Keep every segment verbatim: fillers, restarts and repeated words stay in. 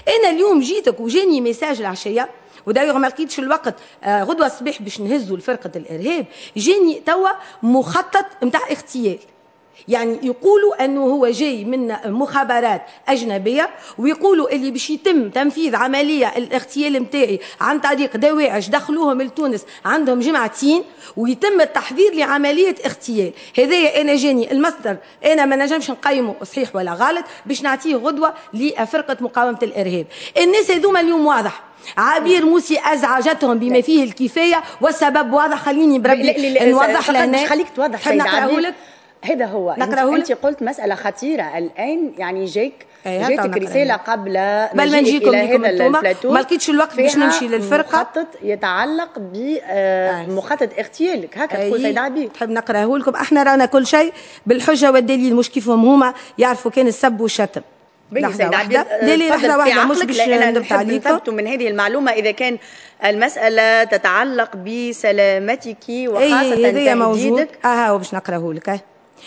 انا اليوم جيتك وجاني ميساج العشيه، ودايوغ ما لقيتش الوقت آه غدوه الصباح باش نهزوا لفرقه الارهاب، جاني توا مخطط نتاع اغتيال. يعني يقولوا انه هو جاي من مخابرات اجنبيه، ويقولوا اللي باش يتم تنفيذ عمليه الاغتيال نتاعي عن طريق دواعش دخلوهم لتونس عندهم جمعتين، ويتم التحضير لعمليه اغتيال. هذايا انا جاني المصدر، انا ما نجمش نقيمه صحيح ولا غلط، باش نعطيه غدوه لفرقه مقاومه الارهاب. الناس هذوما اليوم واضح، عبير موسي ازعجتهم بما فيه الكفايه، والسبب واضح. خليني بربي نوضح لهنا. مش خليك توضح سيد عبير. هذا هو انت, انت قلت مساله خطيره الان، يعني جاك جاتك رساله قبل ما نجيك الى هذا البلاتو، ما لقيتش الوقت باش نمشي للفرقه، مخطط يتعلق بمخطط اغتيالك، هكا تقول سيد عبير. تحب نقراه لكم؟ احنا رانا كل شيء بالحجه والدليل، مش كيفهم هما يعرفوا كان السب والشتم. لحظه واحده دليل، لحظه واحده مش باش نثبت عليكم من هذه المعلومه اذا كان المساله تتعلق بسلامتك وخاصه تهديدك. اه باش نقراه لك.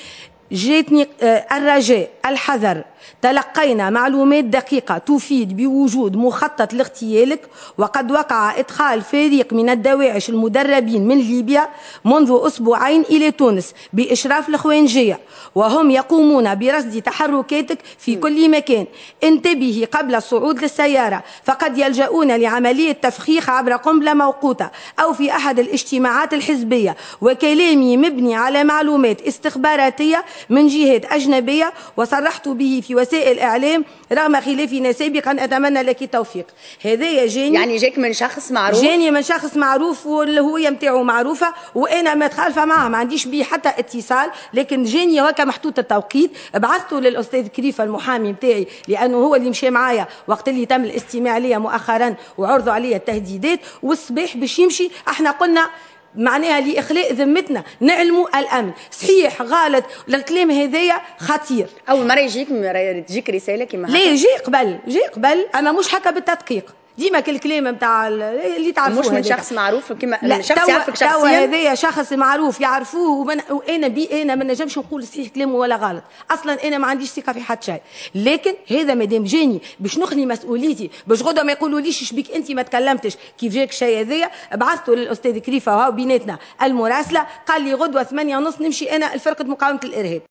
جاتني الرجاء الحذر، تلقينا معلومات دقيقة تفيد بوجود مخطط لاغتيالك، وقد وقع إدخال فريق من الدواعش المدربين من ليبيا منذ أسبوعين إلى تونس بإشراف الإخوانجية، وهم يقومون برصد تحركاتك في كل مكان. انتبهي قبل الصعود للسيارة، فقد يلجؤون لعملية تفخيخ عبر قنبلة موقوتة أو في أحد الاجتماعات الحزبية، وكلامي مبني على معلومات استخباراتية من جهات أجنبية وصرحت به في وسائل الإعلام رغم خلافنا سابقا. أتمنى لك التوفيق. هذايا جاني، يعني جاك من شخص معروف؟ جاني من شخص معروف والهوية متاعه معروفة، وأنا متخالفة معه، ما عنديش به حتى اتصال، لكن جاني هكا محطوط التوقيت. بعثته للأستاذ كريفة المحامي متاعي، لأنه هو اللي مشى معايا وقت اللي تم الاستماع لي مؤخرا وعرضوا علي التهديدات، والصباح باش يمشي. احنا قلنا معناها لإخلاء ذمتنا نعلموا الأمن. صحيح غلط الكلام هذايا خطير. أول مرة يجيك تجيك رسالة كما هكا؟ ليه جي قبل، جي قبل، أما مش هكا بالتدقيق. ديما الكلام نتاع اللي تعرفوه مش من شخص معروف كما لا شخص يعرفك شخصيا. توا هذايا شخص معروف يعرفوه، ومن وانا بي انا ما نجمش نقول صحيح كلامه ولا غلط، اصلا انا ما عنديش ثقه في حد شيء. لكن هذا مادام جاني باش نخلي مسؤوليتي، باش غدا ما يقولوليش شبيك انت ما تكلمتش كيف جاك الشيء هذايا. بعثته للاستاذ كريفه وهو بيناتنا المراسله، قال لي غدوه ثمانية ونص نمشي انا لفرقه مقاومه الارهاب.